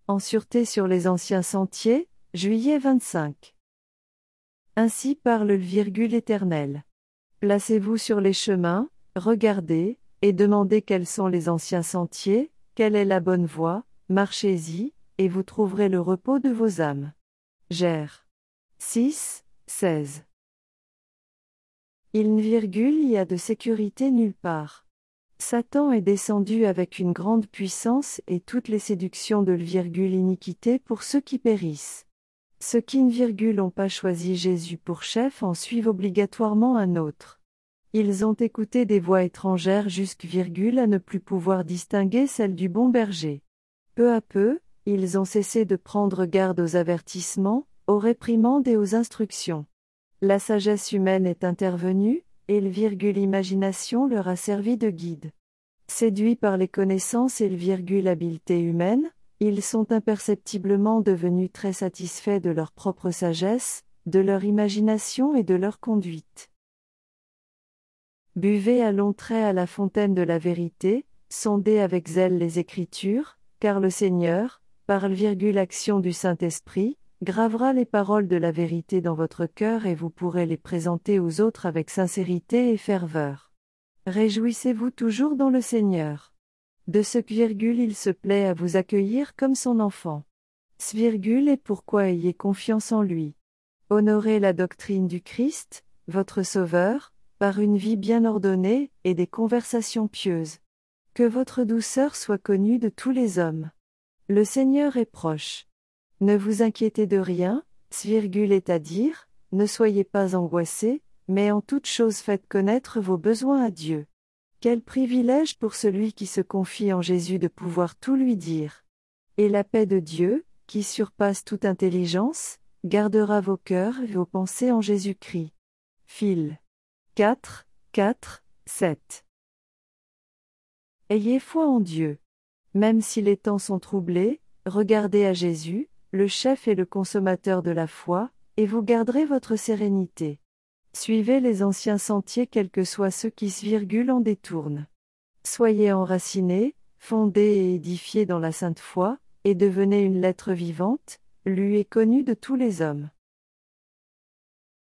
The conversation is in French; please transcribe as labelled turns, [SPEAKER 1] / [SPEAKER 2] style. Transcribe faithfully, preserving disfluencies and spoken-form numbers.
[SPEAKER 1] En sûreté sur les anciens sentiers, juillet vingt-cinq. Ainsi parle le virgule éternel. Placez-vous sur les chemins, regardez, et demandez quels sont les anciens sentiers, quelle est la bonne voie, marchez-y, et vous trouverez le repos de vos âmes. Gère. six, seize. Il virgule y a de sécurité nulle part. Satan est descendu avec une grande puissance et toutes les séductions de l'iniquité pour ceux qui périssent. Ceux qui n'ont pas choisi Jésus pour chef en suivent obligatoirement un autre. Ils ont écouté des voix étrangères jusqu'à ne plus pouvoir distinguer celle du bon berger. Peu à peu, ils ont cessé de prendre garde aux avertissements, aux réprimandes et aux instructions. La sagesse humaine est intervenue, et l'imagination leur a servi de guide. Séduits par les connaissances et l'habileté humaine, ils sont imperceptiblement devenus très satisfaits de leur propre sagesse, de leur imagination et de leur conduite. Buvez à longs traits à la fontaine de la vérité, sondez avec zèle les Écritures, car le Seigneur, par l'action du Saint-Esprit, gravera les paroles de la vérité dans votre cœur et vous pourrez les présenter aux autres avec sincérité et ferveur. Réjouissez-vous toujours dans le Seigneur. De ce virgule il se plaît à vous accueillir comme son enfant. Ce virgule est pourquoi ayez confiance en lui. Honorez la doctrine du Christ, votre Sauveur, par une vie bien ordonnée et des conversations pieuses. Que votre douceur soit connue de tous les hommes. Le Seigneur est proche. Ne vous inquiétez de rien, ce virgule est à dire, ne soyez pas angoissés, mais en toute chose faites connaître vos besoins à Dieu. Quel privilège pour celui qui se confie en Jésus de pouvoir tout lui dire. Et la paix de Dieu, qui surpasse toute intelligence, gardera vos cœurs et vos pensées en Jésus-Christ. Phil. quatre, quatre, sept. Ayez foi en Dieu. Même si les temps sont troublés, regardez à Jésus, le chef et le consommateur de la foi, et vous garderez votre sérénité. Suivez les anciens sentiers quels que soient ceux qui se virgule en détournent. Soyez enracinés, fondés et édifiés dans la sainte foi, et devenez une lettre vivante, lue et connue de tous les hommes.